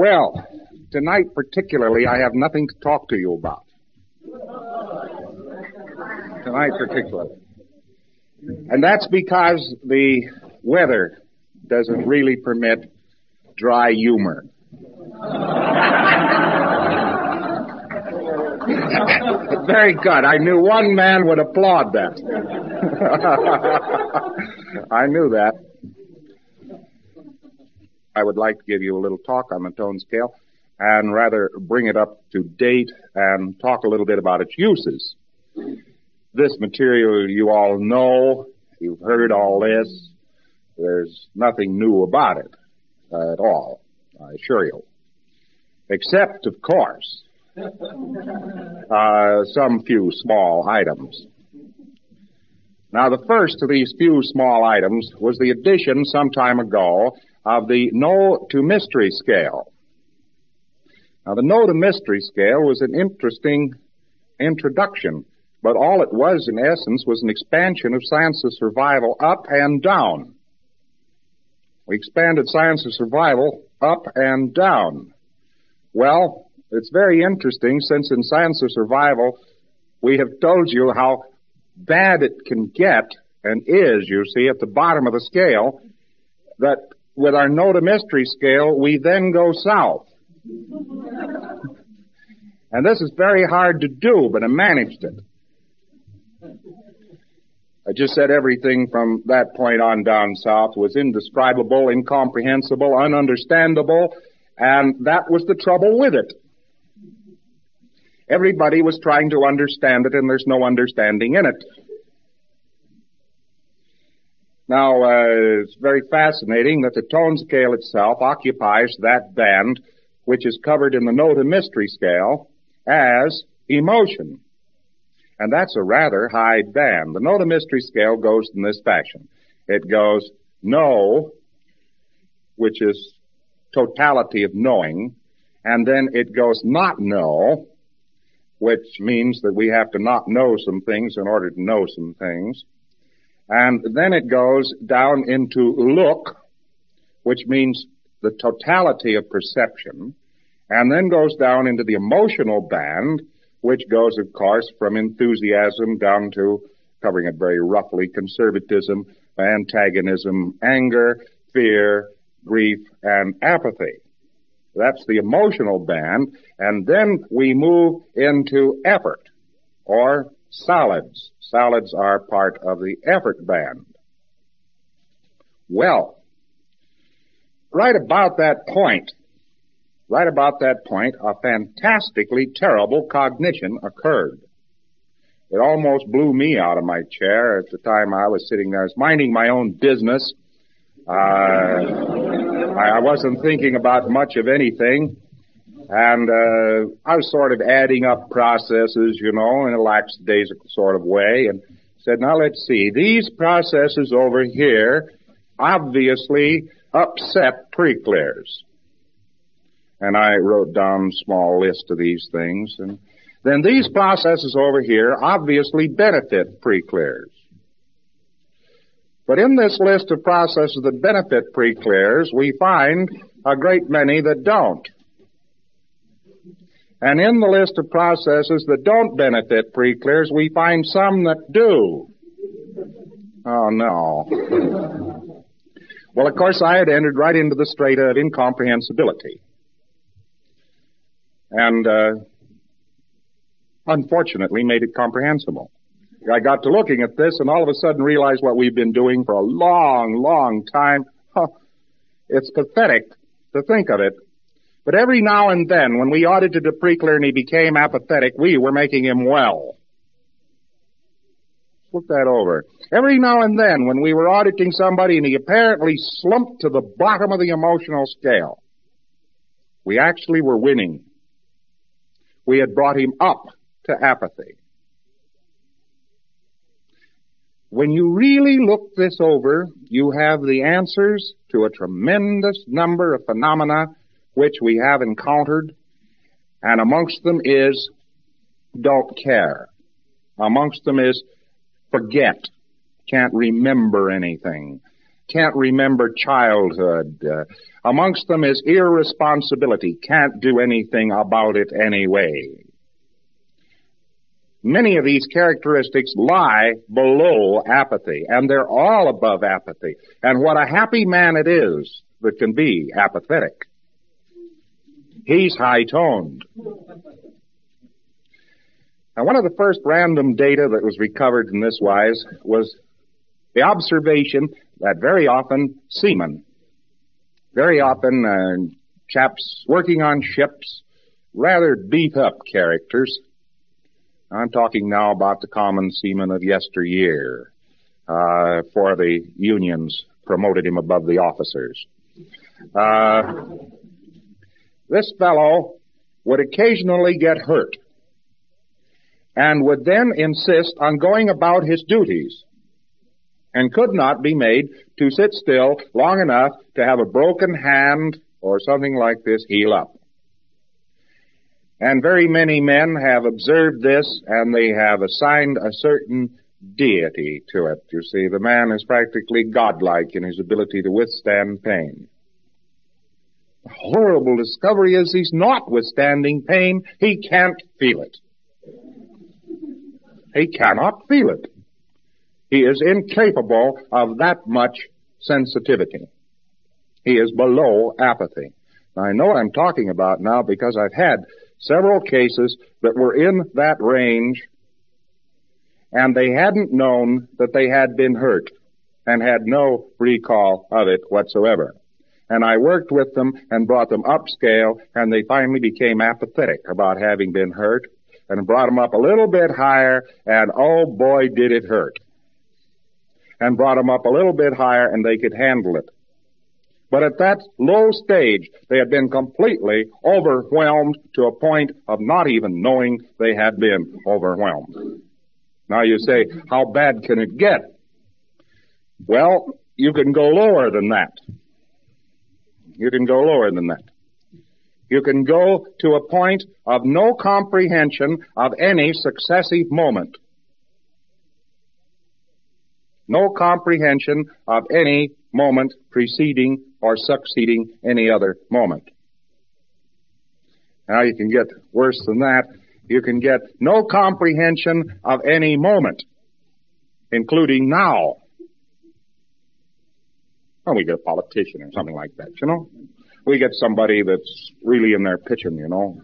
Well, tonight particularly, I have nothing to talk to you about. Tonight particularly. And that's because the weather doesn't really permit dry humor. Very good. I knew one man would applaud that. I knew that. I would like to give you a little talk on the tone scale and rather bring it up to date and talk a little bit about its uses. This material you all know. You've heard all this. There's nothing new about it at all, I assure you. Except, of course, some few small items. Now, the first of these few small items was the addition some time ago of the No to Mystery scale. Now, the No to Mystery scale was an interesting introduction, but all it was, in essence, was an expansion of science of survival up and down. We expanded science of survival up and down. Well, it's very interesting, since in science of survival, we have told you how bad it can get, and is, you see, at the bottom of the scale, that with our No to Mystery scale, we then go south. And this is very hard to do, but I managed it. I just said everything from that point on down south was indescribable, incomprehensible, ununderstandable, and that was the trouble with it. Everybody was trying to understand it, and there's no understanding in it. Now, it's very fascinating that the tone scale itself occupies that band which is covered in the No to Mystery scale as emotion. And that's a rather high band. The No to Mystery scale goes in this fashion. It goes no, which is totality of knowing, and then it goes not know, which means that we have to not know some things in order to know some things. And then it goes down into look, which means the totality of perception, and then goes down into the emotional band, which goes, of course, from enthusiasm down to, covering it very roughly, conservatism, antagonism, anger, fear, grief, and apathy. That's the emotional band, and then we move into effort, or solids. Solids are part of the effort band. Well, right about that point, a fantastically terrible cognition occurred. It almost blew me out of my chair at the time I was sitting there. I was minding my own business. I wasn't thinking about much of anything. And I was sort of adding up processes, you know, in a lackadaisical sort of way, and said, now let's see, these processes over here obviously upset pre-clears. And I wrote down a small list of these things, and then these processes over here obviously benefit pre-clears. But in this list of processes that benefit pre-clears, we find a great many that don't. And in the list of processes that don't benefit pre-clears, we find some that do. Oh, no. Well, of course, I had entered right into the strata of incomprehensibility. And unfortunately made it comprehensible. I got to looking at this and all of a sudden realized what we've been doing for a long, long time. It's pathetic to think of it. But every now and then, when we audited a pre-clear and he became apathetic, we were making him well. Look that over. Every now and then, when we were auditing somebody and he apparently slumped to the bottom of the emotional scale, we actually were winning. We had brought him up to apathy. When you really look this over, you have the answers to a tremendous number of phenomena which we have encountered, and amongst them is don't care. Amongst them is forget, can't remember anything. can't remember childhood. Amongst them is irresponsibility, can't do anything about it anyway. Many of these characteristics lie below apathy, and they're all above apathy. And what a happy man it is that can be apathetic. He's high-toned. Now, one of the first random data that was recovered in this wise was the observation that very often seamen, chaps working on ships, rather beat-up characters. I'm talking now about the common seaman of yesteryear, for the unions promoted him above the officers. This fellow would occasionally get hurt and would then insist on going about his duties and could not be made to sit still long enough to have a broken hand or something like this heal up. And very many men have observed this, and they have assigned a certain deity to it. You see, the man is practically godlike in his ability to withstand pain. The horrible discovery is he's not withstanding pain. He can't feel it. He cannot feel it. He is incapable of that much sensitivity. He is below apathy. Now, I know what I'm talking about now because I've had several cases that were in that range, and they hadn't known that they had been hurt and had no recall of it whatsoever. And I worked with them and brought them upscale, and they finally became apathetic about having been hurt, and brought them up a little bit higher, and oh boy, did it hurt. And brought them up a little bit higher, and they could handle it. But at that low stage, they had been completely overwhelmed to a point of not even knowing they had been overwhelmed. Now you say, how bad can it get? Well, you can go lower than that. You can go lower than that. You can go to a point of no comprehension of any successive moment. No comprehension of any moment preceding or succeeding any other moment. Now you can get worse than that. You can get no comprehension of any moment, including now. Well, we get a politician or something like that, you know. We get somebody that's really in there pitching, you know.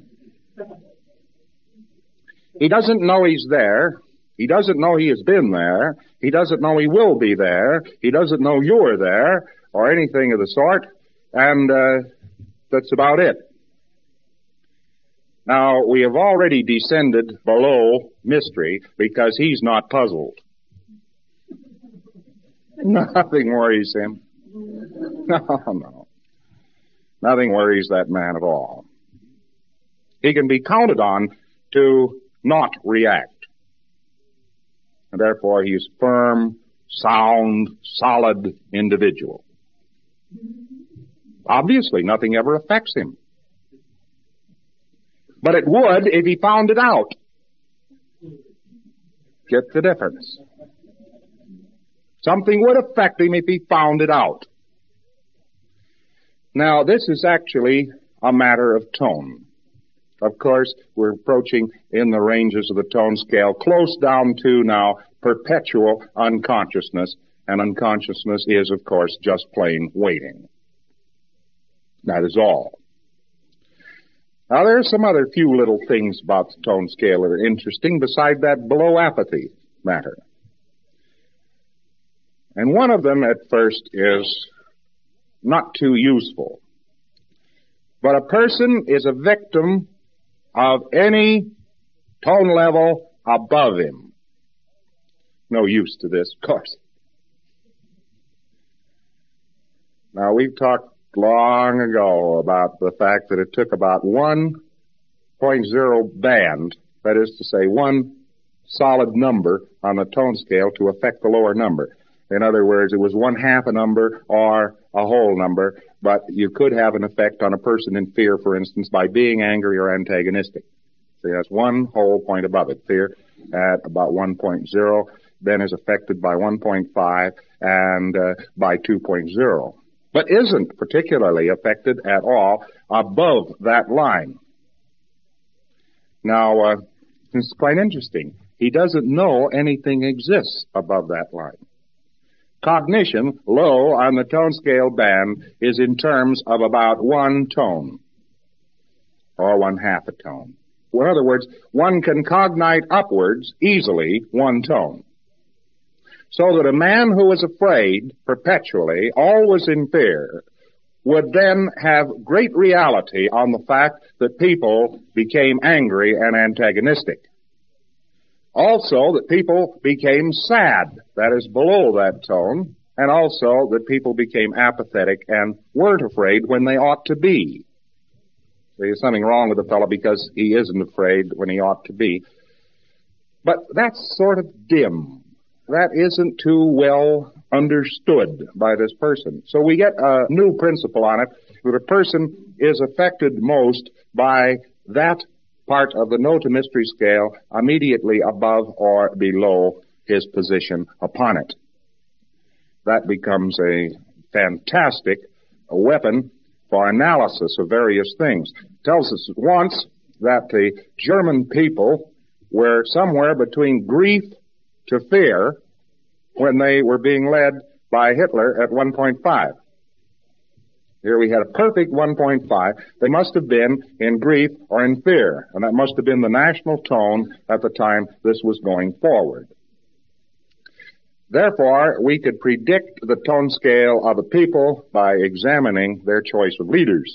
He doesn't know he's there. He doesn't know he has been there. He doesn't know he will be there. He doesn't know you're there or anything of the sort. And that's about it. Now, we have already descended below mystery because he's not puzzled. Nothing worries him. No. Nothing worries that man at all. He can be counted on to not react. And therefore he is firm, sound, solid individual. Obviously, nothing ever affects him. But it would if he found it out. Get the difference. Something would affect him if he found it out. Now, this is actually a matter of tone. Of course, we're approaching in the ranges of the tone scale close down to now perpetual unconsciousness, and unconsciousness is, of course, just plain waiting. That is all. Now, there are some other few little things about the tone scale that are interesting beside that below apathy matter. And one of them at first is not too useful. But a person is a victim of any tone level above him. No use to this, of course. Now, we've talked long ago about the fact that it took about 1.0 band, that is to say, one solid number on the tone scale to affect the lower number. In other words, it was 1/2 a number or a whole number, but you could have an effect on a person in fear, for instance, by being angry or antagonistic. So that's one whole point above it. Fear at about 1.0. then is affected by 1.5 and by 2.0, but isn't particularly affected at all above that line. Now, it's quite interesting. He doesn't know anything exists above that line. Cognition, low on the tone scale band, is in terms of about one tone, or 1/2 a tone. In other words, one can cognite upwards easily one tone. So that a man who was afraid perpetually, always in fear, would then have great reality on the fact that people became angry and antagonistic. Also, that people became sad, that is below that tone, and also that people became apathetic and weren't afraid when they ought to be. There's something wrong with the fellow because he isn't afraid when he ought to be. But that's sort of dim. That isn't too well understood by this person. So we get a new principle on it, that a person is affected most by that part of the notometry scale immediately above or below his position upon it. That becomes a fantastic weapon for analysis of various things. It tells us at once that the German people were somewhere between grief to fear when they were being led by Hitler at 1.5. Here we had a perfect 1.5. They must have been in grief or in fear, and that must have been the national tone at the time this was going forward. Therefore, we could predict the tone scale of a people by examining their choice of leaders.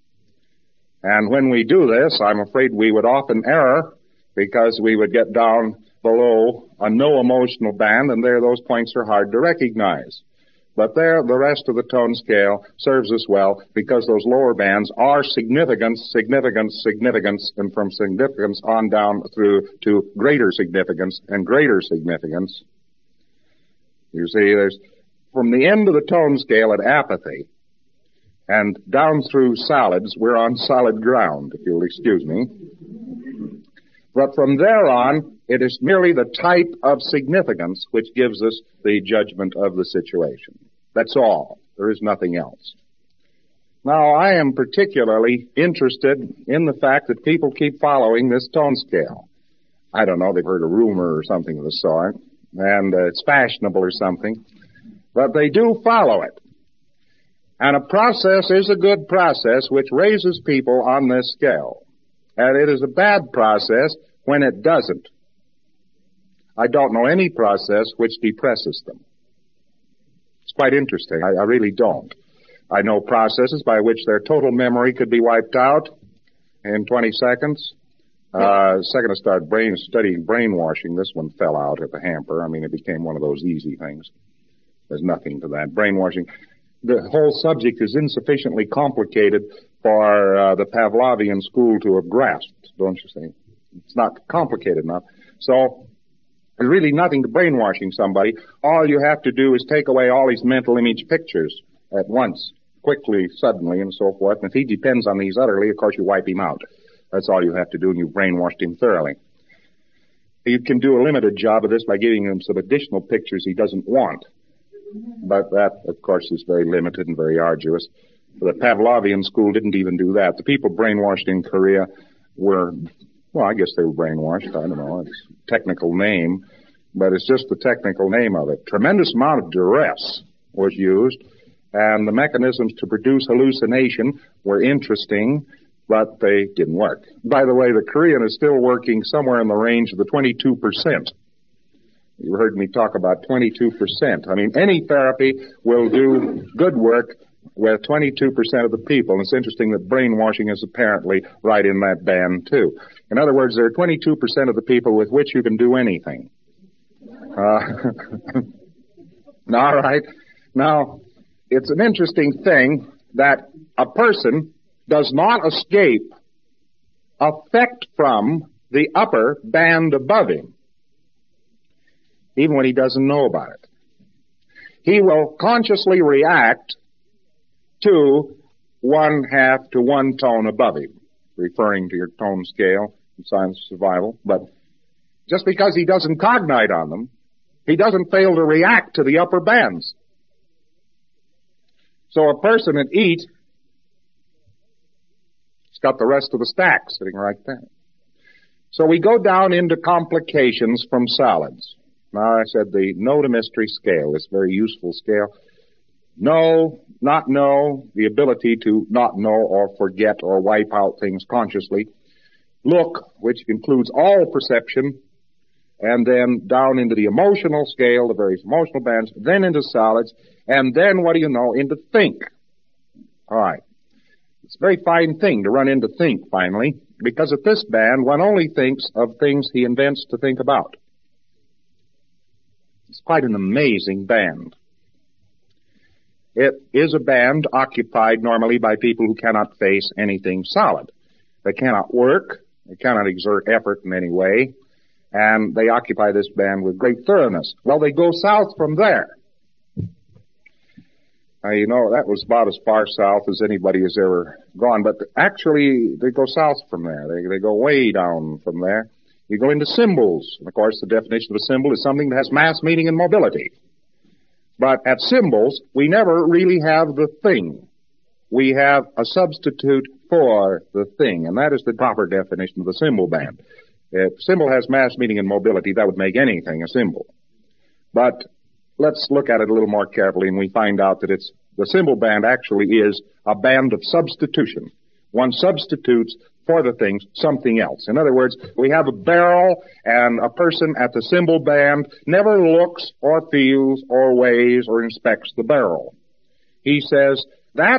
And when we do this, I'm afraid we would often err because we would get down below a no emotional band, and there those points are hard to recognize. But there, the rest of the tone scale serves us well because those lower bands are significance, significance, significance, and from significance on down through to greater significance and greater significance. You see, there's from the end of the tone scale at apathy and down through solids, we're on solid ground, if you'll excuse me. But from there on, it is merely the type of significance which gives us the judgment of the situation. That's all. There is nothing else. Now, I am particularly interested in the fact that people keep following this tone scale. I don't know, they've heard a rumor or something of the sort, and it's fashionable or something, but they do follow it. And a process is a good process which raises people on this scale. And it is a bad process when it doesn't. I don't know any process which depresses them. It's quite interesting. I really don't. I know processes by which their total memory could be wiped out in 20 seconds. Second I started studying brainwashing, this one fell out at the hamper. I mean, it became one of those easy things. There's nothing to that. Brainwashing. The whole subject is insufficiently complicated for the Pavlovian school to have grasped, don't you see? It's not complicated enough. So there's really nothing to brainwashing somebody. All you have to do is take away all these mental image pictures at once, quickly, suddenly, and so forth. And if he depends on these utterly, of course you wipe him out. That's all you have to do, and you've brainwashed him thoroughly. You can do a limited job of this by giving him some additional pictures he doesn't want. But that, of course, is very limited and very arduous. The Pavlovian school didn't even do that. The people brainwashed in Korea were, well, I guess they were brainwashed. I don't know. It's a technical name, but it's just the technical name of it. Tremendous amount of duress was used, and the mechanisms to produce hallucination were interesting, but they didn't work. By the way, the Korean is still working somewhere in the range of the 22%. You heard me talk about 22%. I mean, any therapy will do good work with 22% of the people. And it's interesting that brainwashing is apparently right in that band, too. In other words, there are 22% of the people with which you can do anything. All right. Now, it's an interesting thing that a person does not escape effect from the upper band above him, even when he doesn't know about it. He will consciously react to 1/2 to 1 tone above him, referring to your tone scale in Science of Survival. But just because he doesn't cognite on them He doesn't fail to react to the upper bands. So a person that eats, it's got the rest of the stack sitting right there. So we go down into complications from solids. Now I said the know to mystery scale, this very useful scale. Know, not know, the ability to not know or forget or wipe out things consciously. Look, which includes all perception, and then down into the emotional scale, the various emotional bands, then into solids, and then, what do you know, into think. All right. It's a very fine thing to run into think, finally, because at this band, one only thinks of things he invents to think about. It's quite an amazing band. It is a band occupied normally by people who cannot face anything solid. They cannot work, they cannot exert effort in any way, and they occupy this band with great thoroughness. Well, they go south from there. Now, you know, that was about as far south as anybody has ever gone, but actually, they go south from there. They go way down from there. You go into symbols. And of course, the definition of a symbol is something that has mass, meaning, and mobility. But at symbols, we never really have the thing. We have a substitute for the thing, and that is the proper definition of the symbol band. If symbol has mass, meaning, and mobility, that would make anything a symbol. But let's look at it a little more carefully, and we find out that the symbol band actually is a band of substitution. One substitutes for the things something else. In other words, we have a barrel, and a person at the symbol band never looks or feels or weighs or inspects the barrel. He says, that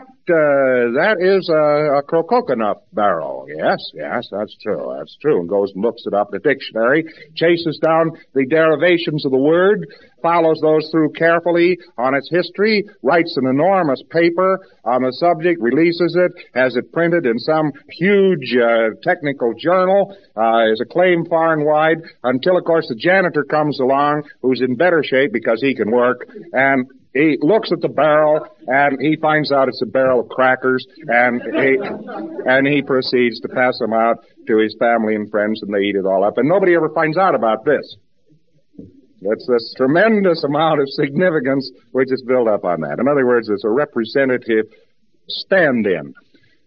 is a coconut barrel. Yes, that's true, and goes and looks it up in the dictionary, chases down the derivations of the word, follows those through carefully on its history, writes an enormous paper on the subject, releases it, has it printed in some huge technical journal, is acclaimed far and wide, until, of course, the janitor comes along, who's in better shape because he can work, and he looks at the barrel, and he finds out it's a barrel of crackers, and he proceeds to pass them out to his family and friends, and they eat it all up. And nobody ever finds out about this. It's this tremendous amount of significance which is built up on that. In other words, it's a representative stand-in.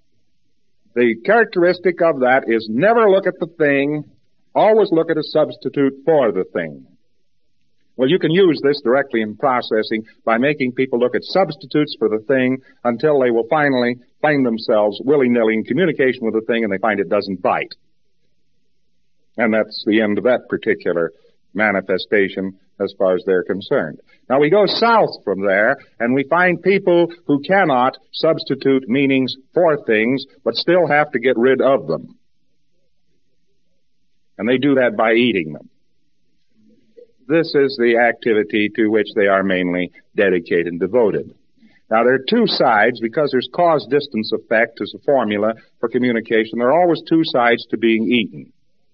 The characteristic of that is never look at the thing, always look at a substitute for the thing. Well, you can use this directly in processing by making people look at substitutes for the thing until they will finally find themselves willy-nilly in communication with the thing and they find it doesn't bite. And that's the end of that particular manifestation as far as they're concerned. Now we go south from there and we find people who cannot substitute meanings for things but still have to get rid of them. And they do that by eating them. This is the activity to which they are mainly dedicated and devoted. Now, there are two sides, because there's cause-distance effect as a formula for communication. There are always two sides to being eaten.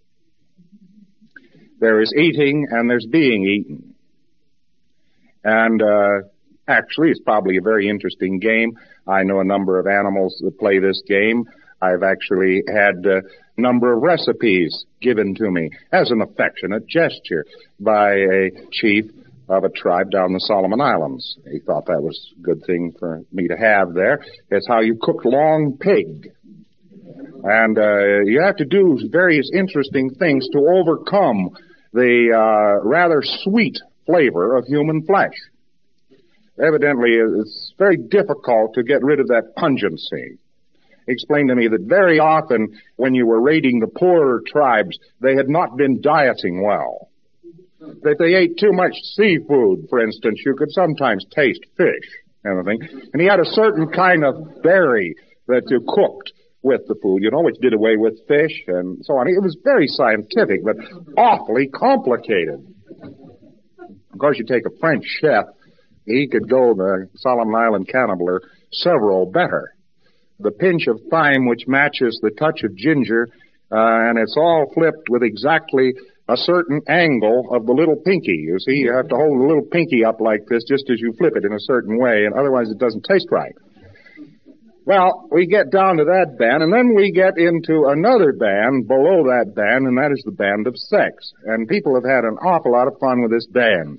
There is eating and there's being eaten. And actually, it's probably a very interesting game. I know a number of animals that play this game. I've actually had a number of recipes given to me as an affectionate gesture by a chief of a tribe down the Solomon Islands. He thought that was a good thing for me to have there. It's how you cook long pig. And you have to do various interesting things to overcome the rather sweet flavor of human flesh. Evidently, it's very difficult to get rid of that pungency. Explained to me that very often when you were raiding the poorer tribes, they had not been dieting well. If they ate too much seafood, for instance, you could sometimes taste fish and everything. And he had a certain kind of berry that you cooked with the food, which did away with fish and so on. It was very scientific, but awfully complicated. Of course, you take a French chef, he could go the Solomon Island cannibal several better. The pinch of thyme which matches the touch of ginger, and it's all flipped with exactly a certain angle of the little pinky. You see, you have to hold the little pinky up like this just as you flip it in a certain way, and otherwise it doesn't taste right. Well, we get down to that band, and then we get into another band below that band, and that is the band of sex. And people have had an awful lot of fun with this band.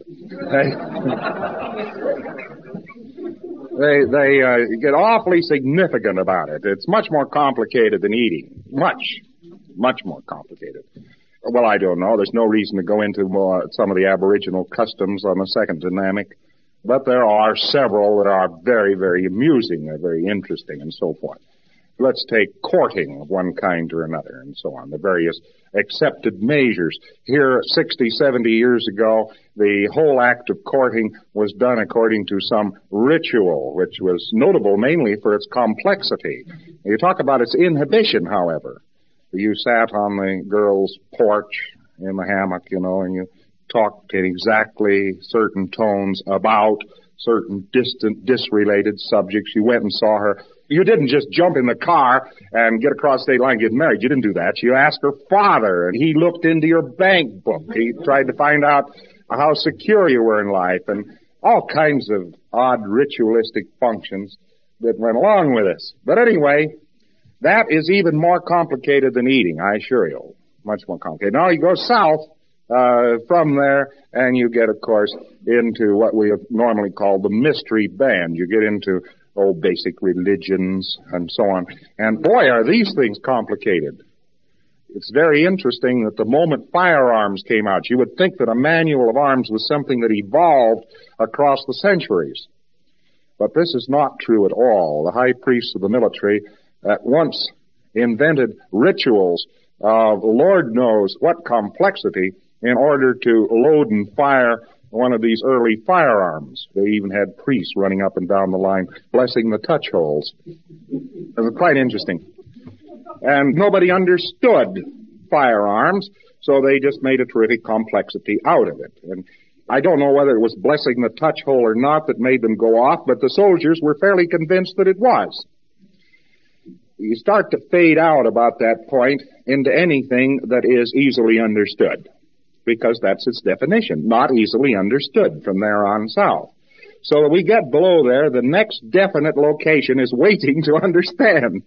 They get awfully significant about it. It's much more complicated than eating. Much more complicated. Well, I don't know. There's no reason to go into some of the Aboriginal customs on the second dynamic. But there are several that are very, very amusing, very interesting, and so forth. Let's take courting of one kind or another, and so on, the various accepted measures. Here, 60, 70 years ago, the whole act of courting was done according to some ritual, which was notable mainly for its complexity. You talk about its inhibition, however. You sat on the girl's porch in the hammock, and you talked in exactly certain tones about certain distant, disrelated subjects. You went and saw her. You didn't just jump in the car and get across state line and get married. You didn't do that. You asked her father, and he looked into your bank book. He tried to find out how secure you were in life, and all kinds of odd ritualistic functions that went along with this. But anyway, that is even more complicated than eating, I assure you. Much more complicated. Now you go south from there, and you get, of course, into what we have normally called the mystery band. You get into, basic religions and so on. And boy, are these things complicated. It's very interesting that the moment firearms came out, you would think that a manual of arms was something that evolved across the centuries. But this is not true at all. The high priests of the military at once invented rituals of Lord knows what complexity in order to load and fire one of these early firearms. They even had priests running up and down the line blessing the touch holes. It was quite interesting. And nobody understood firearms, so they just made a terrific complexity out of it. And I don't know whether it was blessing the touch hole or not that made them go off, but the soldiers were fairly convinced that it was. You start to fade out about that point into anything that is easily understood, because that's its definition, not easily understood from there on south. So we get below there, the next definite location is waiting to understand.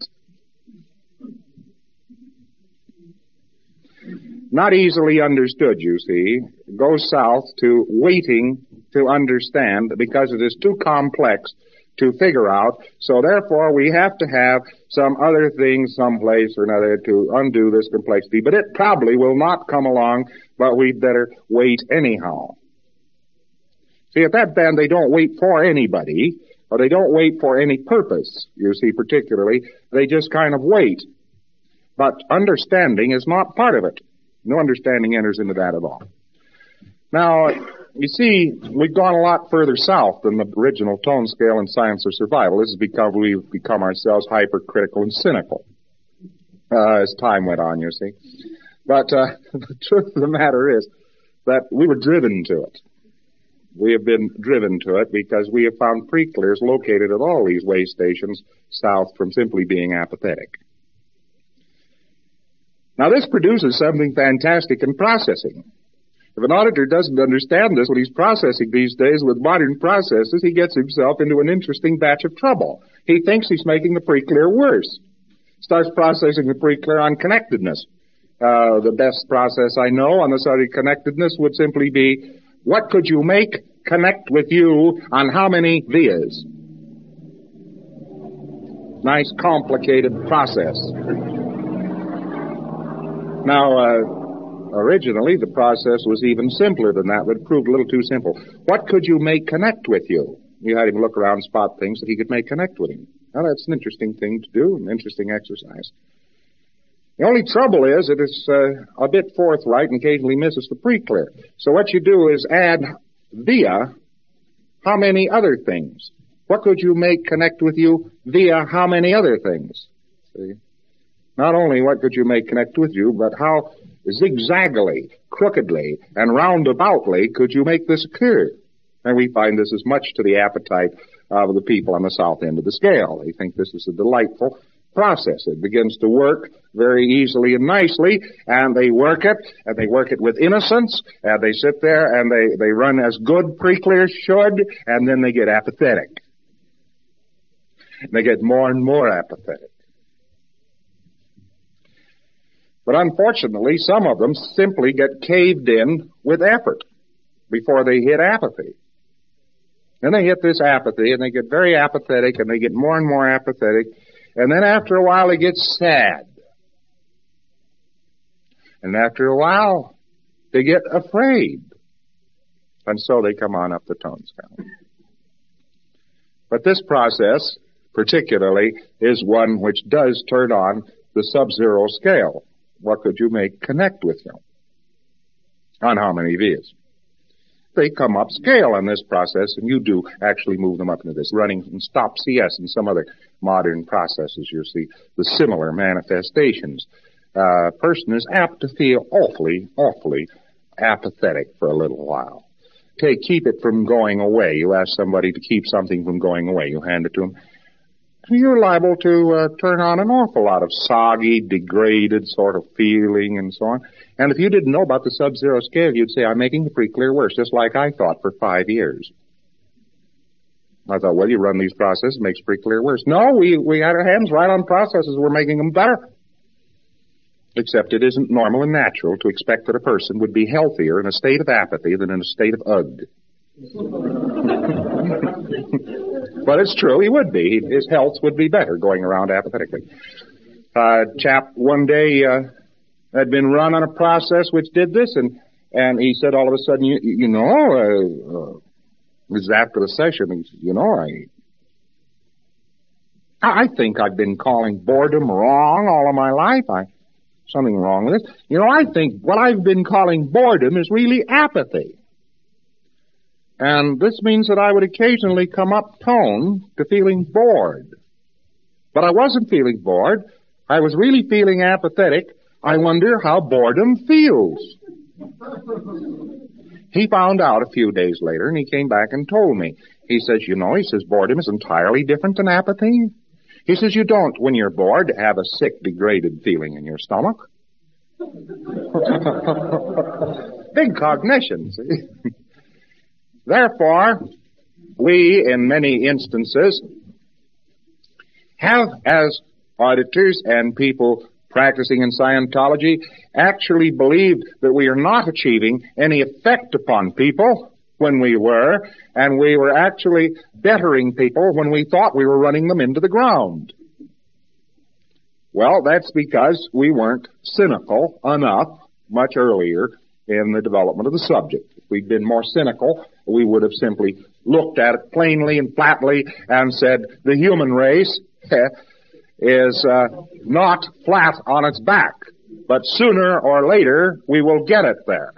Not easily understood, you see, goes south to waiting to understand because it is too complex to figure out. So therefore we have to have some other thing someplace or another to undo this complexity. But it probably will not come along, but we'd better wait anyhow. See, at that band they don't wait for anybody, or they don't wait for any purpose, you see, particularly. They just kind of wait. But understanding is not part of it. No understanding enters into that at all. Now, you see, we've gone a lot further south than the original tone scale in Science of Survival. This is because we've become ourselves hypercritical and cynical as time went on, you see. But the truth of the matter is that we were driven to it. We have been driven to it because we have found pre-clears located at all these way stations south from simply being apathetic. Now, this produces something fantastic in processing. If an auditor doesn't understand this when he's processing these days with modern processes, he gets himself into an interesting batch of trouble. He thinks he's making the pre-clear worse. Starts processing the pre-clear on connectedness. The best process I know on the subject of connectedness would simply be, what could you make connect with you on how many vias? Nice, complicated process. Now, originally the process was even simpler than that, but it proved a little too simple. What could you make connect with you? You had him look around and spot things that he could make connect with him. Now, that's an interesting thing to do, an interesting exercise. The only trouble is it is a bit forthright and occasionally misses the pre-clear. So what you do is add via how many other things. What could you make connect with you via how many other things? See? Not only what could you make connect with you, but how zigzaggly, crookedly, and roundaboutly could you make this occur? And we find this is much to the appetite of the people on the south end of the scale. They think this is a delightful process. It begins to work very easily and nicely, and they work it with innocence, and they sit there and they run as good pre-clears should, and then they get apathetic. And they get more and more apathetic. But unfortunately, some of them simply get caved in with effort before they hit apathy. Then they hit this apathy, and they get very apathetic, and they get more and more apathetic, and then after a while they get sad. And after a while, they get afraid. And so they come on up the tone scale. But this process, particularly, is one which does turn on the sub-zero scale. What could you make connect with you? On how many V's? They come up scale on this process, and you do actually move them up into this running and stop CS and some other modern processes. You see the similar manifestations. A person is apt to feel awfully apathetic for a little while. Keep it from going away. You ask somebody to keep something from going away. You hand it to them. You're liable to turn on an awful lot of soggy, degraded sort of feeling and so on. And if you didn't know about the sub-zero scale, you'd say, I'm making the pre-clear worse, just like I thought for 5 years. I thought, well, you run these processes, it makes pre-clear worse. No, we had our hands right on processes, we're making them better. Except it isn't normal and natural to expect that a person would be healthier in a state of apathy than in a state of ugh. But it's true, he would be. His health would be better going around apathetically. Chap one day had been run on a process which did this, and he said all of a sudden, you know, this is after the session, he said, you know, I think I've been calling boredom wrong all of my life. Something wrong with it. You know, I think what I've been calling boredom is really apathy. And this means that I would occasionally come up tone to feeling bored. But I wasn't feeling bored. I was really feeling apathetic. I wonder how boredom feels. He found out a few days later, and he came back and told me. He says, you know, boredom is entirely different than apathy. He says, you don't, when you're bored, have a sick, degraded feeling in your stomach. Big cognition, see? Therefore, we, in many instances, have, as auditors and people practicing in Scientology, actually believed that we are not achieving any effect upon people when we were, and we were actually bettering people when we thought we were running them into the ground. Well, that's because we weren't cynical enough much earlier in the development of the subject. If we'd been more cynical, we would have simply looked at it plainly and flatly and said, the human race is not flat on its back, but sooner or later we will get it there.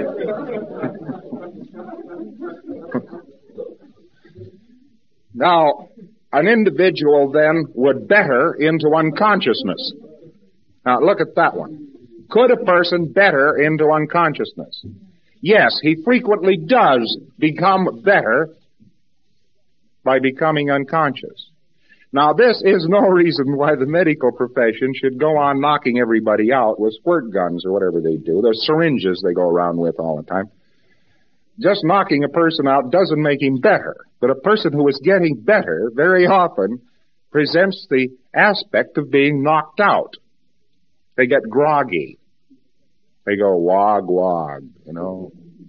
Now, an individual then would better into unconsciousness. Now, look at that one. Could a person better into unconsciousness? Yes, he frequently does become better by becoming unconscious. Now, this is no reason why the medical profession should go on knocking everybody out with squirt guns or whatever they do. Those syringes they go around with all the time. Just knocking a person out doesn't make him better. But a person who is getting better very often presents the aspect of being knocked out. They get groggy. They go wog, wog, you know.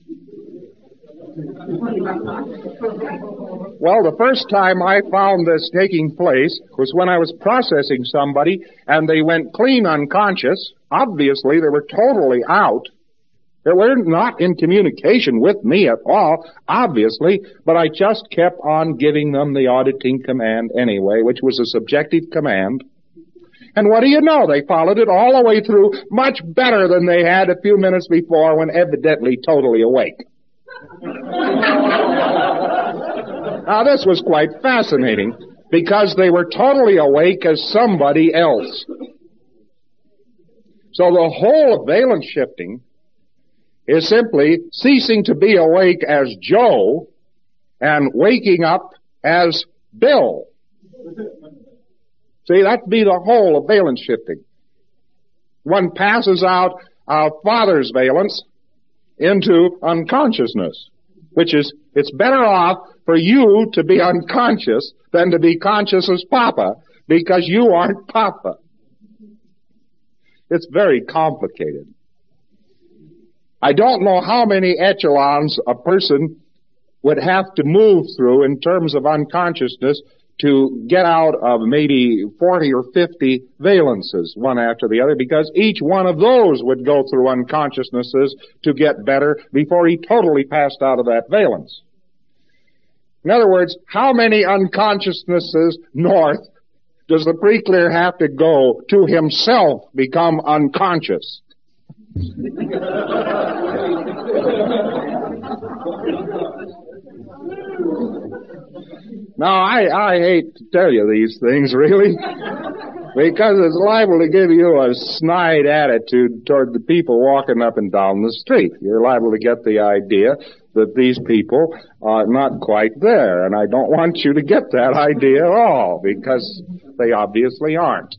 Well, the first time I found this taking place was when I was processing somebody and they went clean unconscious. Obviously, they were totally out. They were not in communication with me at all, obviously, but I just kept on giving them the auditing command anyway, which was a subjective command. And what do you know? They followed it all the way through much better than they had a few minutes before when evidently totally awake. Now, this was quite fascinating because they were totally awake as somebody else. So the whole of valence shifting is simply ceasing to be awake as Joe and waking up as Bill. See, that'd be the whole of valence shifting. One passes out Father's valence into unconsciousness. which is, it's better off for you to be unconscious than to be conscious as Papa, because you aren't Papa. It's very complicated. I don't know how many echelons a person would have to move through in terms of unconsciousness to get out of maybe 40 or 50 valences, one after the other, because each one of those would go through unconsciousnesses to get better before he totally passed out of that valence. In other words, how many unconsciousnesses north does the pre-clear have to go to himself become unconscious? Now, I hate to tell you these things, really, because it's liable to give you a snide attitude toward the people walking up and down the street. You're liable to get the idea that these people are not quite there, and I don't want you to get that idea at all, because they obviously aren't.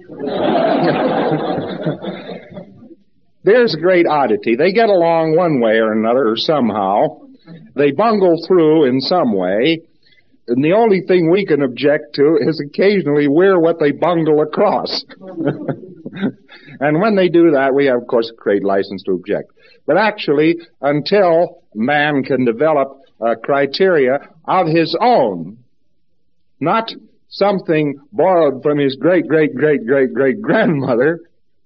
There's a great oddity. They get along one way or another, or somehow. They bungle through in some way. And the only thing we can object to is occasionally we're what they bungle across. And when they do that, we have, of course, great license to object. But actually, until man can develop criteria of his own, not something borrowed from his great-great-great-great-great-grandmother,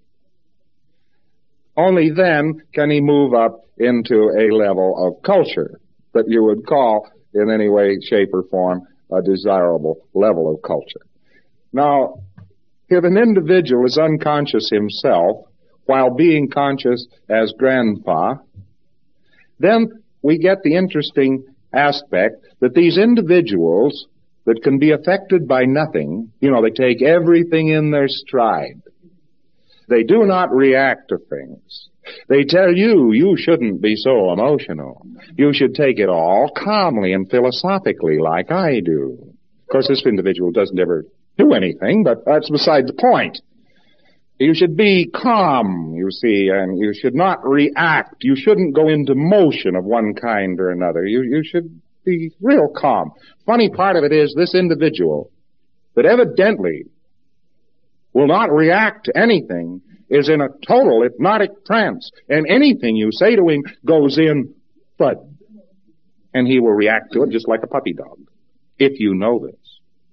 only then can he move up into a level of culture that you would call, in any way, shape, or form, a desirable level of culture. Now, if an individual is unconscious himself while being conscious as grandpa, then we get the interesting aspect that these individuals that can be affected by nothing, they take everything in their stride. They do not react to things. They tell you, you shouldn't be so emotional. You should take it all calmly and philosophically like I do. Of course, this individual doesn't ever do anything, but that's beside the point. You should be calm, you see, and you should not react. You shouldn't go into motion of one kind or another. You should be real calm. Funny part of it is this individual that evidently will not react to anything is in a total hypnotic trance, and anything you say to him goes in thud, and he will react to it just like a puppy dog, if you know this.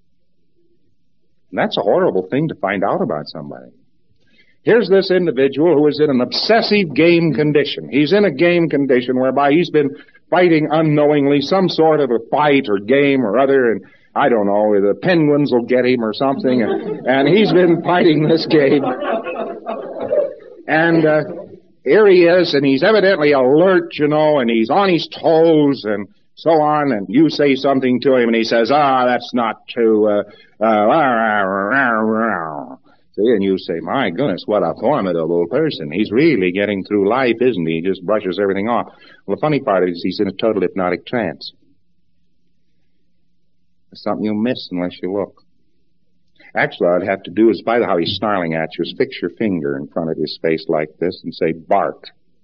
And that's a horrible thing to find out about somebody. Here's this individual who is in an obsessive game condition. He's in a game condition whereby he's been fighting unknowingly some sort of a fight or game or other, and I don't know, the penguins will get him or something, and he's been fighting this game. And here he is, and he's evidently alert, and he's on his toes and so on, and you say something to him, and he says, that's not true. See, and you say, my goodness, what a formidable person. He's really getting through life, isn't he? He just brushes everything off. Well, the funny part is he's in a total hypnotic trance. There's something you miss unless you look. Actually, all I'd have to do is, by how he's snarling at you, is fix your finger in front of his face like this and say, bark.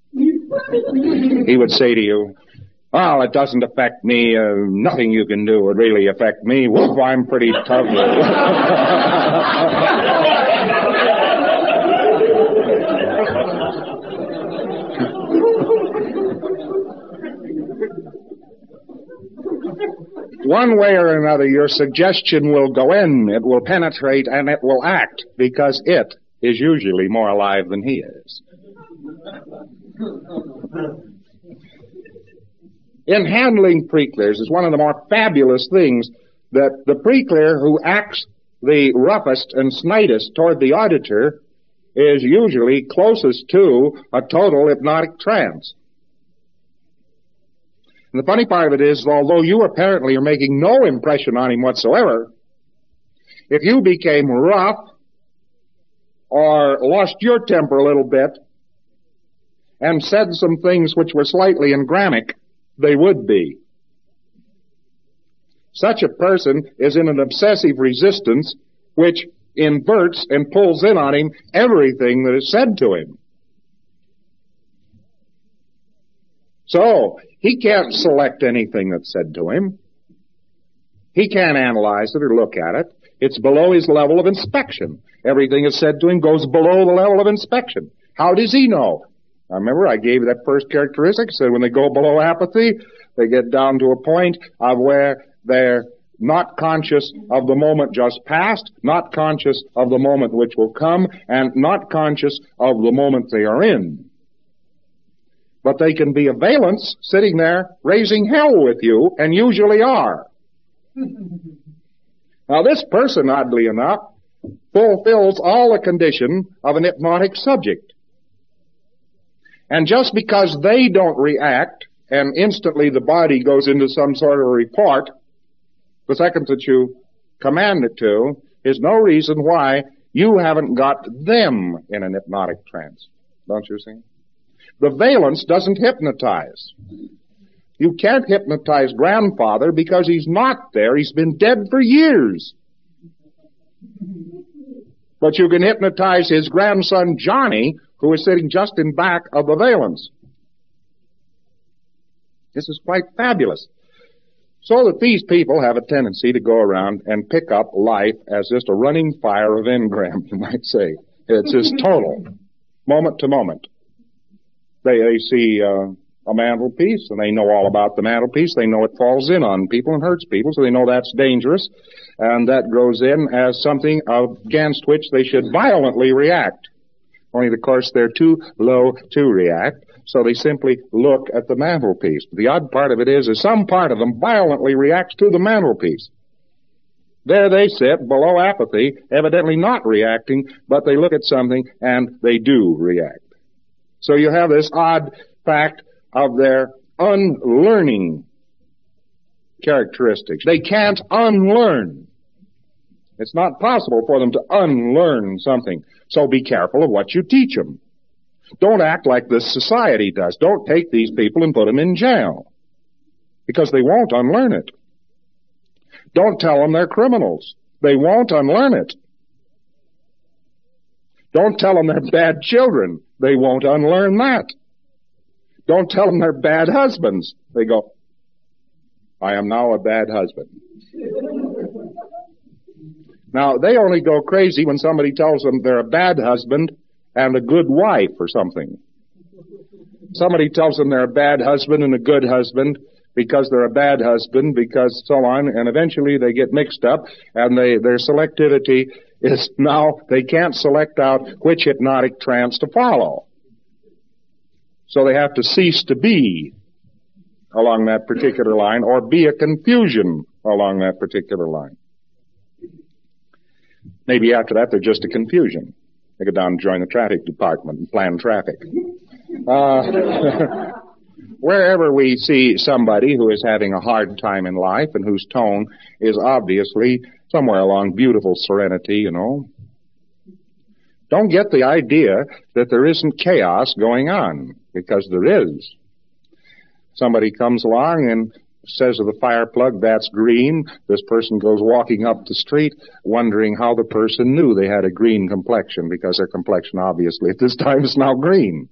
He would say to you, well, it doesn't affect me. Nothing you can do would really affect me. Woof, I'm pretty tough. One way or another, your suggestion will go in, it will penetrate, and it will act, because it is usually more alive than he is. In handling pre-clears is one of the more fabulous things that the pre-clear who acts the roughest and snidest toward the auditor is usually closest to a total hypnotic trance. And the funny part of it is, although you apparently are making no impression on him whatsoever, if you became rough or lost your temper a little bit and said some things which were slightly engramic, they would be. Such a person is in an obsessive resistance which inverts and pulls in on him everything that is said to him. So, He can't select anything that's said to him. He can't analyze it or look at it. It's below his level of inspection. Everything that's said to him goes below the level of inspection. How does he know? I remember I gave you that first characteristic. I said when they go below apathy, they get down to a point of where they're not conscious of the moment just past, not conscious of the moment which will come, and not conscious of the moment they are in. But they can be a valence sitting there raising hell with you, and usually are. Now this person, oddly enough, fulfills all the condition of an hypnotic subject. And just because they don't react, and instantly the body goes into some sort of a report, the second that you command it to, is no reason why you haven't got them in an hypnotic trance. Don't you see? The valence doesn't hypnotize. You can't hypnotize grandfather because he's not there. He's been dead for years. But you can hypnotize his grandson Johnny, who is sitting just in back of the valence. This is quite fabulous. So that these people have a tendency to go around and pick up life as just a running fire of engram, you might say. It's just total, moment to moment. They see a mantelpiece, and they know all about the mantelpiece. They know it falls in on people and hurts people, so they know that's dangerous, and that goes in as something against which they should violently react. Only, of course, they're too low to react, so they simply look at the mantelpiece. The odd part of it is some part of them violently reacts to the mantelpiece. There they sit, below apathy, evidently not reacting, but they look at something and they do react. So you have this odd fact of their unlearning characteristics. They can't unlearn. It's not possible for them to unlearn something. So be careful of what you teach them. Don't act like this society does. Don't take these people and put them in jail, because they won't unlearn it. Don't tell them they're criminals. They won't unlearn it. Don't tell them they're bad children. They won't unlearn that. Don't tell them they're bad husbands. They go, I am now a bad husband. Now, they only go crazy when somebody tells them they're a bad husband and a good wife or something. Somebody tells them they're a bad husband and a good husband because they're a bad husband, because so on, and eventually they get mixed up, and their selectivity is now they can't select out which hypnotic trance to follow. So they have to cease to be along that particular line, or be a confusion along that particular line. Maybe after that they're just a confusion. They go down and join the traffic department and plan traffic. Wherever we see somebody who is having a hard time in life and whose tone is obviously somewhere along beautiful serenity, you know, don't get the idea that there isn't chaos going on, because there is. Somebody comes along and says to the fire plug, that's green. This person goes walking up the street wondering how the person knew they had a green complexion, because their complexion obviously at this time is now green.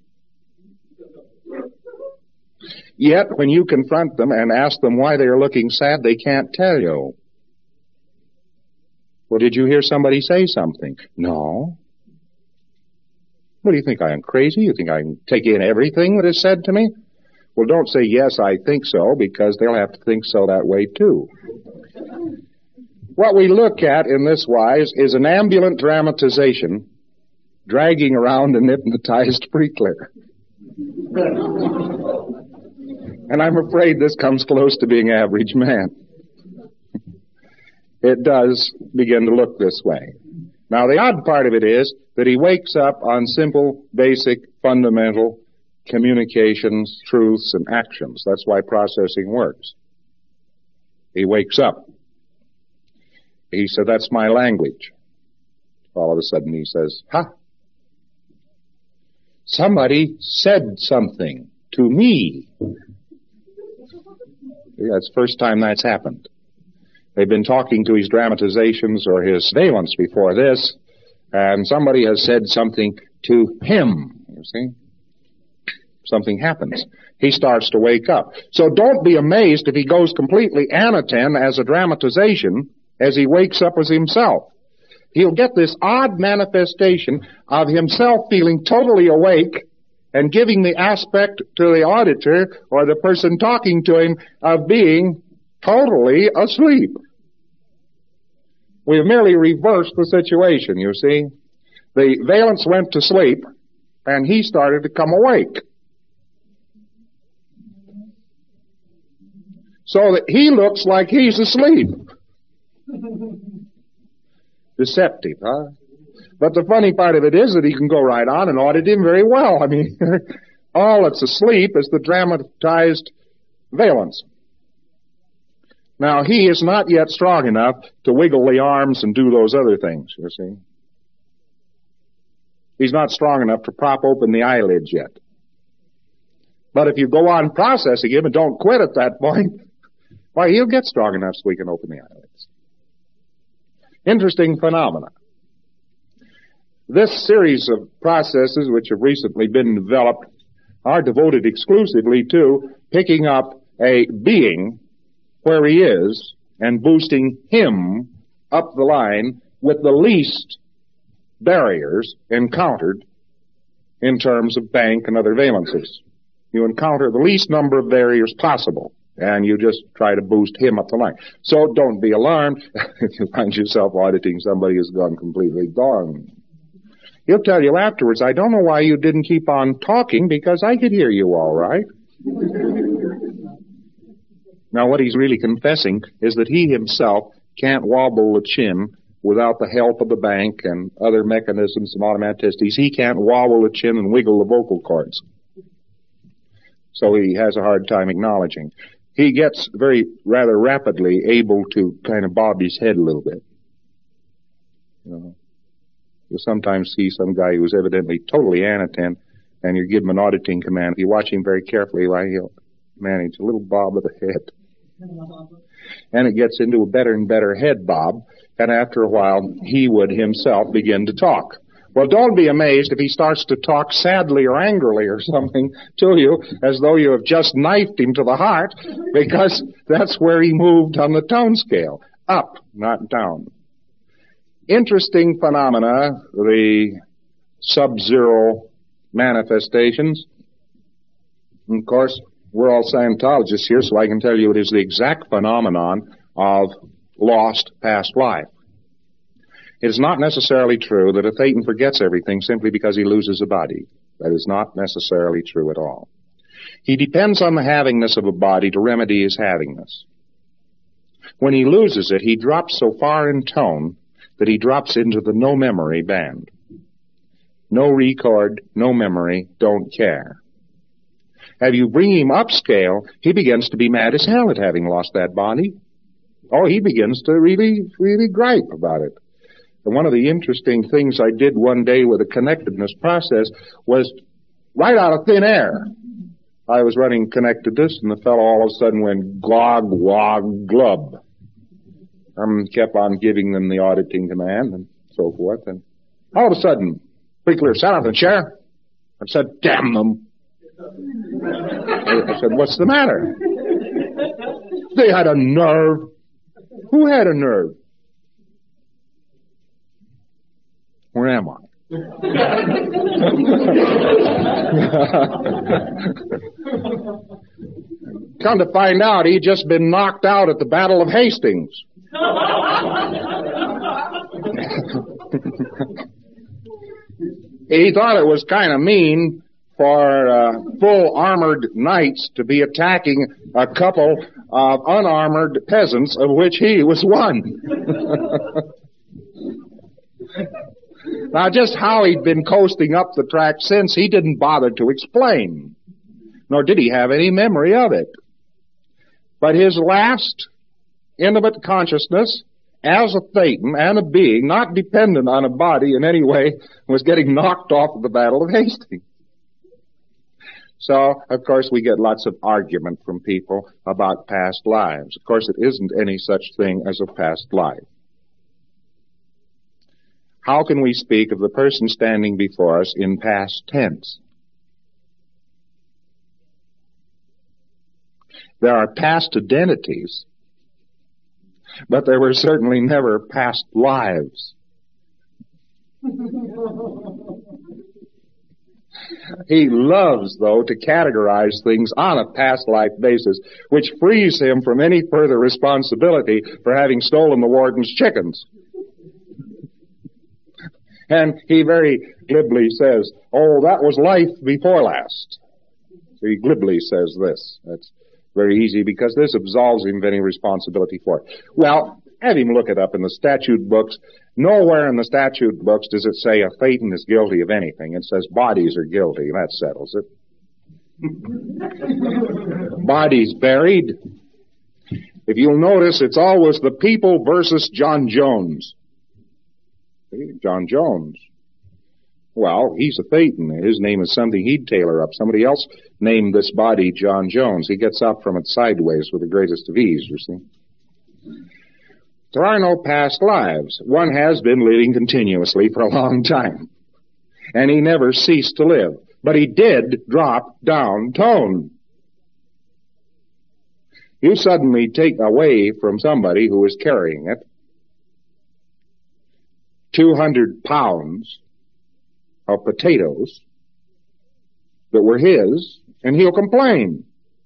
Yet when you confront them and ask them why they are looking sad, they can't tell you. Well, did you hear somebody say something? No. What do you think, I am crazy? You think I can take in everything that is said to me? Well, don't say, yes, I think so, because they'll have to think so that way, too. What we look at in this wise is an ambulant dramatization dragging around an hypnotized pre-clear. And I'm afraid this comes close to being average man. It does begin to look this way. Now, the odd part of it is that he wakes up on simple, basic, fundamental communications, truths, and actions. That's why processing works. He wakes up. He said, that's my language. All of a sudden he says, somebody said something to me. That's the first time that's happened. They've been talking to his dramatizations or his valence before this, and somebody has said something to him, you see. something happens. He starts to wake up. So don't be amazed if he goes completely anaten as a dramatization as he wakes up as himself. He'll get this odd manifestation of himself feeling totally awake and giving the aspect to the auditor or the person talking to him of being totally asleep. We've merely reversed the situation, you see. The valence went to sleep, and he started to come awake. So that he looks like he's asleep. Deceptive, huh? But the funny part of it is that he can go right on and audit him very well. I mean, all that's asleep is the dramatized valence. Now, he is not yet strong enough to wiggle the arms and do those other things, you see. He's not strong enough to prop open the eyelids yet. But if you go on processing him and don't quit at that point, why, he'll get strong enough so he can open the eyelids. Interesting phenomena. This series of processes which have recently been developed are devoted exclusively to picking up a being where he is and boosting him up the line with the least barriers encountered in terms of bank and other valences. You encounter the least number of barriers possible, and you just try to boost him up the line. So don't be alarmed if you find yourself auditing somebody who's gone completely gone. He'll tell you afterwards, I don't know why you didn't keep on talking, because I could hear you all right. Now, what he's really confessing is that he himself can't wobble the chin without the help of the bank and other mechanisms and automatistics. He can't wobble the chin and wiggle the vocal cords. So he has a hard time acknowledging. He gets rather rapidly able to kind of bob his head a little bit. You know, you'll sometimes see some guy who's evidently totally anaten, and you give him an auditing command. If you watch him very carefully, he'll manage a little bob of the head. And it gets into a better and better head bob, and after a while, he would himself begin to talk. Well, don't be amazed if he starts to talk sadly or angrily or something to you, as though you have just knifed him to the heart, because that's where he moved on the tone scale. Up, not down. Interesting phenomena, the sub-zero manifestations. And of course, we're all Scientologists here, so I can tell you it is the exact phenomenon of lost past life. It is not necessarily true that a Thetan forgets everything simply because he loses a body. That is not necessarily true at all. He depends on the havingness of a body to remedy his havingness. When he loses it, he drops so far in tone that he drops into the no memory band. No record, no memory, don't care. Have you bring him upscale, he begins to be mad as hell at having lost that body. Oh, he begins to really gripe about it. And one of the interesting things I did one day with a connectedness process was right out of thin air. I was running connectedness, and the fellow all of a sudden went glog, wog, glub. Kept on giving them the auditing command and so forth. And all of a sudden, pretty clear, sat out in the chair and said, damn them. I said, what's the matter? They had a nerve. Who had a nerve? Where am I? Come to find out, he'd just been knocked out at the Battle of Hastings. He thought it was kind of mean for full armored knights to be attacking a couple of unarmored peasants, of which he was one. Now, just how he'd been coasting up the track since, he didn't bother to explain, nor did he have any memory of it. But his last intimate consciousness as a Thetan and a being not dependent on a body in any way was getting knocked off of the Battle of Hastings. So, of course, we get lots of argument from people about past lives. Of course, it isn't any such thing as a past life. How can we speak of the person standing before us in past tense? There are past identities, but there were certainly never past lives. He loves, though, to categorize things on a past life basis, which frees him from any further responsibility for having stolen the warden's chickens. And he very glibly says, oh, that was life before last. So he glibly says this. That's very easy because this absolves him of any responsibility for it. Well, have him look it up in the statute books. Nowhere in the statute books does it say a Thetan is guilty of anything. It says bodies are guilty. That settles it. Bodies buried. If you'll notice, it's always the people versus John Jones. See, John Jones. Well, he's a Thetan. His name is something he'd tailor up. Somebody else named this body John Jones. He gets up from it sideways with the greatest of ease, you see. There are no past lives. One has been living continuously for a long time. And he never ceased to live. But he did drop down tone. You suddenly take away from somebody who is carrying it 200 pounds of potatoes that were his, and he'll complain.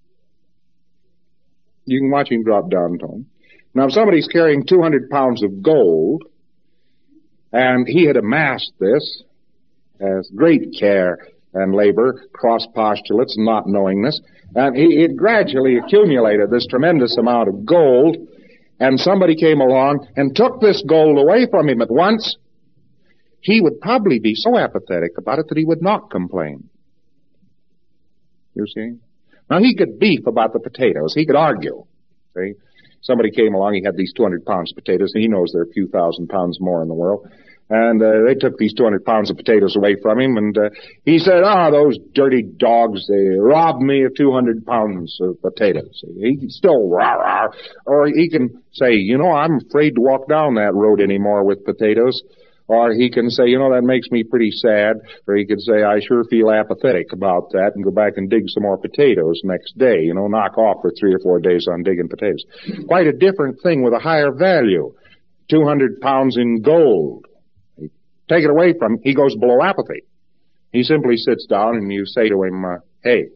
You can watch him drop down tone. Now, if somebody's carrying 200 pounds of gold, and he had amassed this as great care and labor, cross-postulates, not knowing this, and he had gradually accumulated this tremendous amount of gold, and somebody came along and took this gold away from him at once, he would probably be so apathetic about it that he would not complain. You see? Now, he could beef about the potatoes. He could argue. See? Somebody came along, he had these 200 pounds of potatoes, and he knows there are a few thousand pounds more in the world. And they took these 200 pounds of potatoes away from him, and he said, those dirty dogs, they robbed me of 200 pounds of potatoes. He can still rah-rah, or he can say, I'm afraid to walk down that road anymore with potatoes. Or he can say, that makes me pretty sad. Or he could say, I sure feel apathetic about that, and go back and dig some more potatoes next day. Knock off for 3 or 4 days on digging potatoes. Quite a different thing with a higher value. 200 pounds in gold. Take it away from him, he goes below apathy. He simply sits down and you say to him, hey.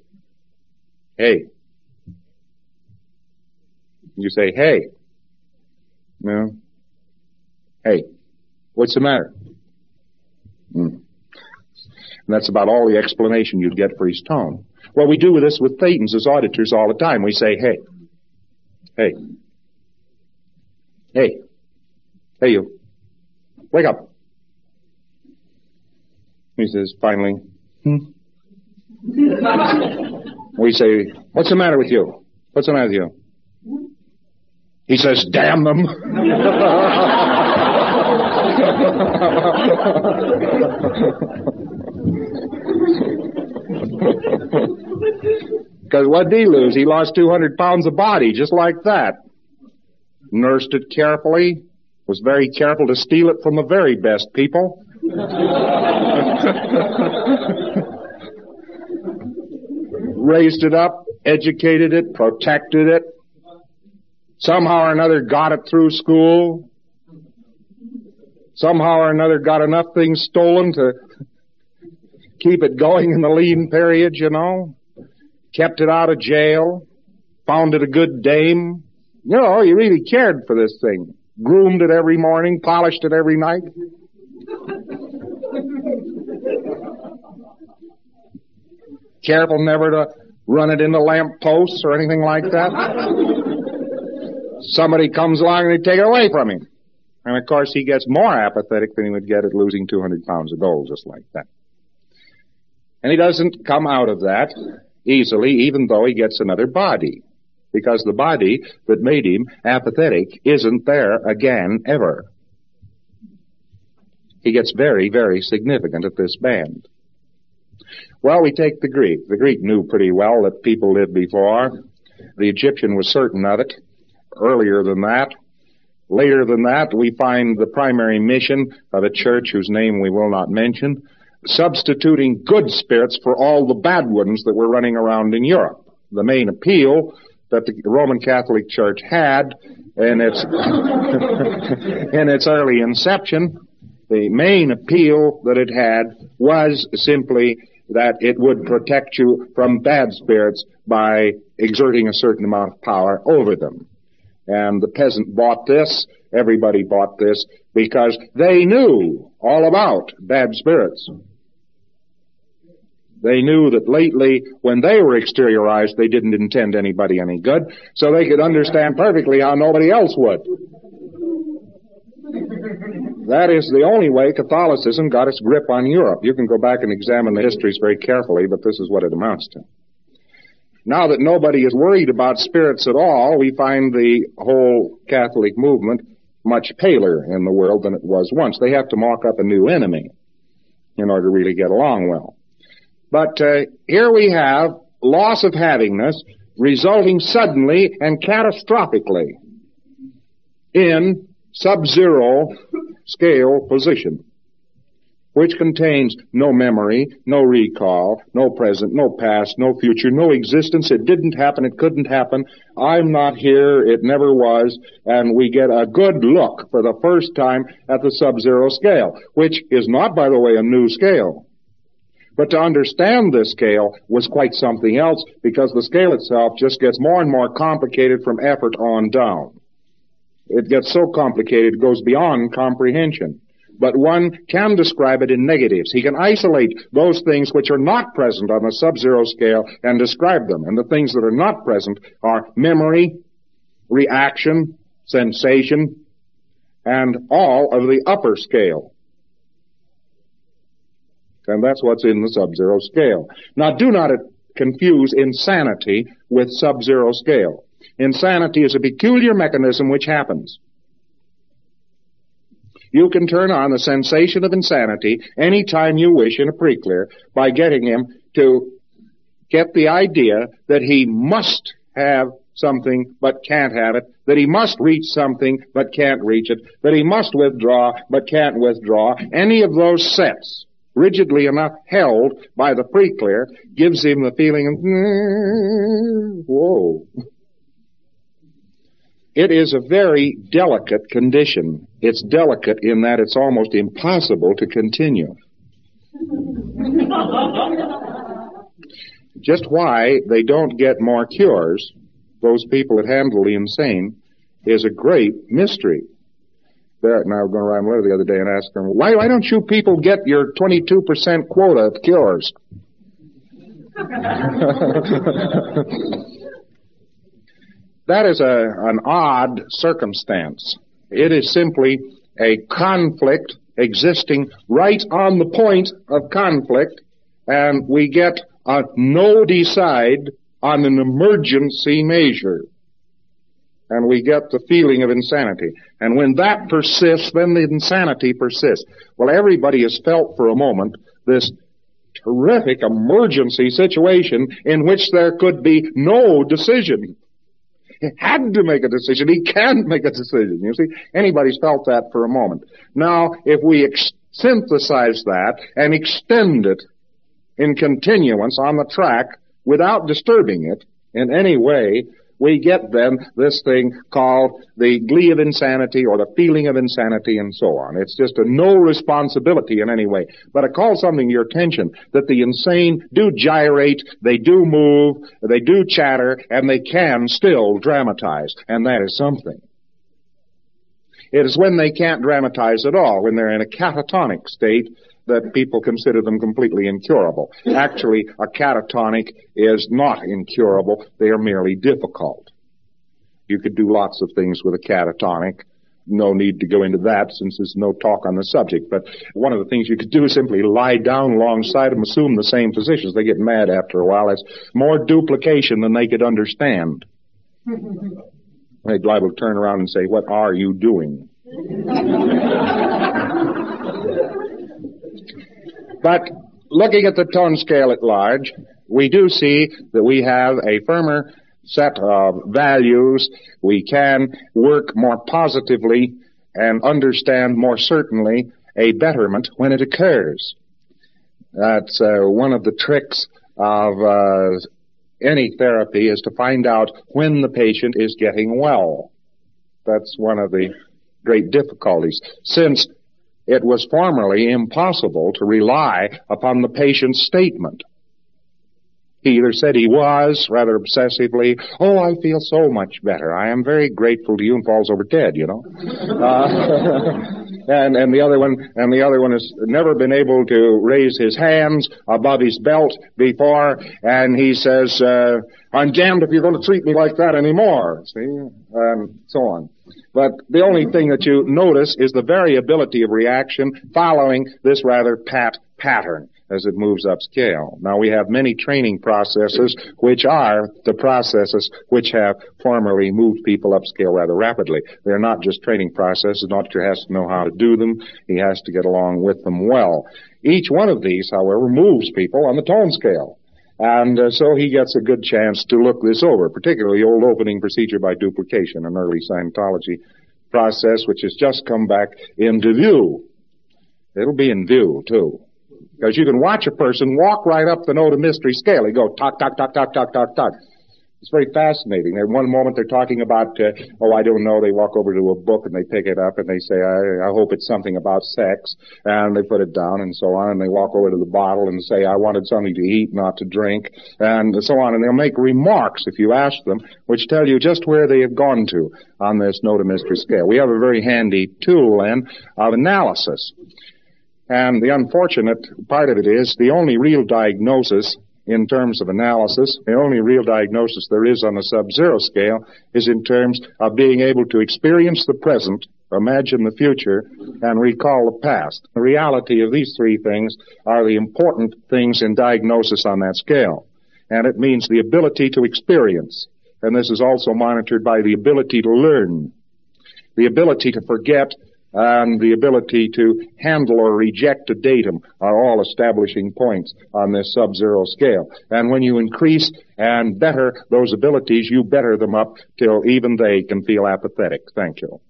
You say, hey. No. Hey. What's the matter? And that's about all the explanation you'd get for his tone. Well, we do this with Thetans as auditors all the time. We say, hey. Hey, you. Wake up. He says, finally, We say, what's the matter with you? What's the matter with you? He says, damn them. Because what did he lose? He lost 200 pounds of body, just like that. Nursed it carefully, was very careful to steal it from the very best people. Raised it up, educated it, protected it. Somehow or another got it through school. Somehow or another got enough things stolen to keep it going in the lean period, Kept it out of jail. Found it a good dame. He really cared for this thing. Groomed it every morning, polished it every night. Careful never to run it into lamp posts or anything like that. Somebody comes along and they take it away from him. And of course he gets more apathetic than he would get at losing 200 pounds of gold just like that. And he doesn't come out of that easily, even though he gets another body. Because the body that made him apathetic isn't there again ever. He gets very, very significant at this band. Well, we take the Greek. The Greek knew pretty well that people lived before. The Egyptian was certain of it. Earlier than that. Later than that, we find the primary mission of a church whose name we will not mention, substituting good spirits for all the bad ones that were running around in Europe. The main appeal that the Roman Catholic Church had in its in its early inception, the main appeal that it had was simply that it would protect you from bad spirits by exerting a certain amount of power over them. And the peasant bought this, everybody bought this, because they knew all about bad spirits. They knew that lately, when they were exteriorized, they didn't intend anybody any good, so they could understand perfectly how nobody else would. That is the only way Catholicism got its grip on Europe. You can go back and examine the histories very carefully, but this is what it amounts to. Now that nobody is worried about spirits at all, we find the whole Catholic movement much paler in the world than it was once. They have to mock up a new enemy in order to really get along well. But here we have loss of havingness resulting suddenly and catastrophically in sub-zero scale position, which contains no memory, no recall, no present, no past, no future, no existence. It didn't happen, it couldn't happen, I'm not here, it never was, and we get a good look for the first time at the sub-zero scale, which is not, by the way, a new scale. But to understand this scale was quite something else, because the scale itself just gets more and more complicated from effort on down. It gets so complicated it goes beyond comprehension. But one can describe it in negatives. He can isolate those things which are not present on the sub-zero scale and describe them. And the things that are not present are memory, reaction, sensation, and all of the upper scale. And that's what's in the sub-zero scale. Now, do not confuse insanity with sub-zero scale. Insanity is a peculiar mechanism which happens. You can turn on the sensation of insanity any time you wish in a preclear by getting him to get the idea that he must have something but can't have it, that he must reach something but can't reach it, that he must withdraw but can't withdraw. Any of those sets, rigidly enough held by the preclear, gives him the feeling of, whoa. It is a very delicate condition. It's delicate in that it's almost impossible to continue. Just why they don't get more cures, those people that handle the insane, is a great mystery. Barrett and I were going to write a letter the other day and ask them, why don't you people get your 22% quota of cures? That is an odd circumstance. It is simply a conflict existing right on the point of conflict, and we get a no decide on an emergency measure. And we get the feeling of insanity. And when that persists, then the insanity persists. Well, everybody has felt for a moment this terrific emergency situation in which there could be no decision. He had to make a decision. He can't make a decision. You see, anybody's felt that for a moment. Now, if we synthesize that and extend it in continuance on the track without disturbing it in any way, we get then this thing called the glee of insanity or the feeling of insanity and so on. It's just a no responsibility in any way. But it calls something to your attention that the insane do gyrate, they do move, they do chatter, and they can still dramatize. And that is something. It is when they can't dramatize at all, when they're in a catatonic state, that people consider them completely incurable. Actually, a catatonic is not incurable. They are merely difficult. You could do lots of things with a catatonic. No need to go into that since there's no talk on the subject. But one of the things you could do is simply lie down alongside them, assume the same positions. They get mad after a while. That's more duplication than they could understand. They'd liable to turn around and say, "What are you doing?" But looking at the tone scale at large, we do see that we have a firmer set of values. We can work more positively and understand more certainly a betterment when it occurs. That's one of the tricks of any therapy is to find out when the patient is getting well. That's one of the great difficulties, since it was formerly impossible to rely upon the patient's statement. He either said he was, rather obsessively, "Oh, I feel so much better. I am very grateful to you," and falls over dead, you know. And the other one has never been able to raise his hands above his belt before, and he says, "I'm damned if you're going to treat me like that anymore." See, and so on. But the only thing that you notice is the variability of reaction following this rather pat pattern as it moves upscale. Now, we have many training processes which are the processes which have formerly moved people upscale rather rapidly. They're not just training processes. The doctor has to know how to do them. He has to get along with them well. Each one of these, however, moves people on the tone scale. And so he gets a good chance to look this over, particularly the old opening procedure by duplication, an early Scientology process which has just come back into view. It'll be in view, too. Because you can watch a person walk right up the note of mystery scale. They go, talk, talk, talk, talk, talk, talk, talk. It's very fascinating. At one moment they're talking about, I don't know, they walk over to a book and they pick it up and they say, I hope it's something about sex, and they put it down and so on, and they walk over to the bottle and say, I wanted something to eat, not to drink, and so on, and they'll make remarks, if you ask them, which tell you just where they have gone to on this note of mystery scale. We have a very handy tool, then, of analysis. And the unfortunate part of it is the only real diagnosis in terms of analysis, the only real diagnosis there is on the sub-zero scale is in terms of being able to experience the present, imagine the future, and recall the past. The reality of these three things are the important things in diagnosis on that scale. And it means the ability to experience. And this is also monitored by the ability to learn, the ability to forget, and the ability to handle or reject a datum are all establishing points on this sub-zero scale. And when you increase and better those abilities, you better them up till even they can feel apathetic. Thank you.